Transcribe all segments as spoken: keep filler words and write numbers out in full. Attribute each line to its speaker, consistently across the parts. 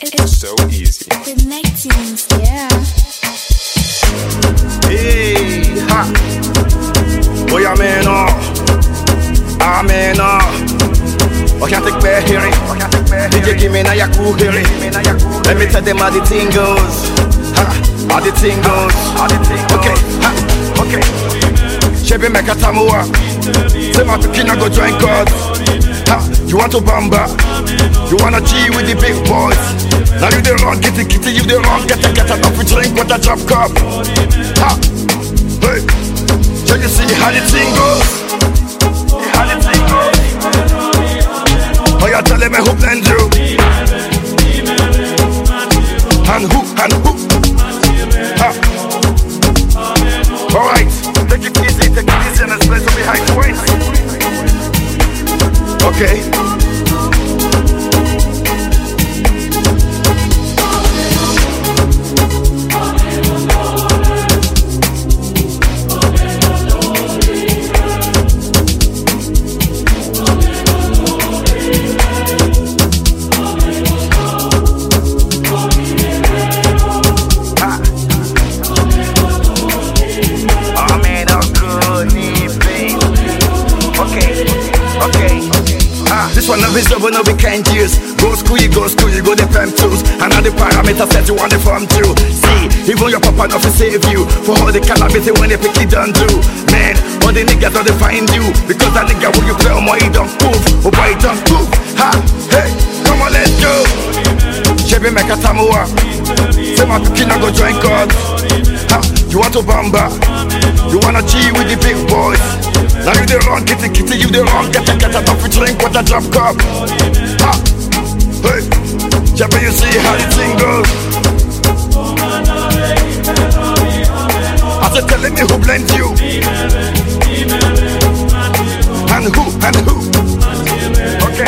Speaker 1: It's so easy.
Speaker 2: Connecting, yeah.
Speaker 3: Hey, ha. Boy, I'm in awe. I'm in awe. I can't take back hearing. D J give me now your cool hearing. Let me tell them how the thing goes. Ha, how the thing goes. Okay, ha, okay. Chebe make a tamua. Say my pekina go join God. Ha, you want to bamba? You wanna G with the big boys? Now you the wrong, get it, get it, you the wrong, get it, get it, off we drink with a drop cup. Ha, hey, so you see how the thing goes? How the thing goes? Oh, you're telling me who blend you? And who, and who? Ha, alright, take it easy, take it easy, and let's play some behind points. Okay. This one of his job will not be kind years. Go school, you go school, you go the prime tools. And all the parameters that you want to form through. See, even your papa not to save you. For all the calamity when they pick it done do. Man, all the niggas don't find you. Because that nigga when you play on my he don't move. Oh boy, he don't move. Ha, hey, come on, let's go. Chebe make a tamua. Say my pekina go join God. Ha, you want to bamba? You wanna G with the big boys? Now you the wrong, kitty kitty, you the wrong, get a get a off we drink with a drop cup. Ha, hey, Chebe, you see how the thing goes? I said telling me who blends you, and who, and who. Okay.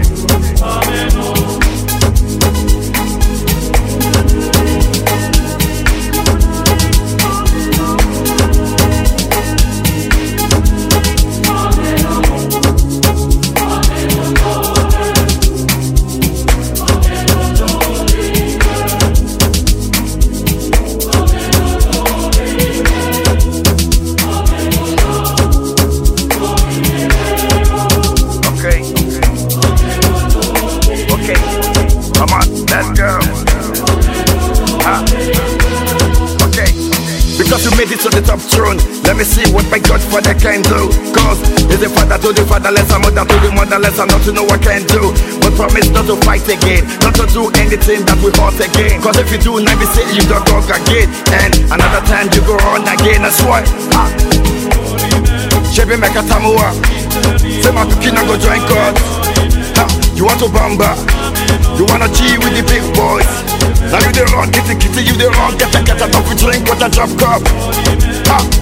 Speaker 3: Because you made it to the top throne. Let me see what my Godfather can do. Cause he's the father to the fatherless, a mother to the motherless, and not to know what can do. But promise not to fight again, not to do anything that we hurt again. Cause if you do, now we say you don't go again. And another time you go on again, that's why. Chebe make a tamua. Say my pekina go join God. Ha, you want to bamba? You wanna G with the big boys? Now you the wrong, kitty kitty, you the wrong, get a get a off we drink with a drop cup. Ha.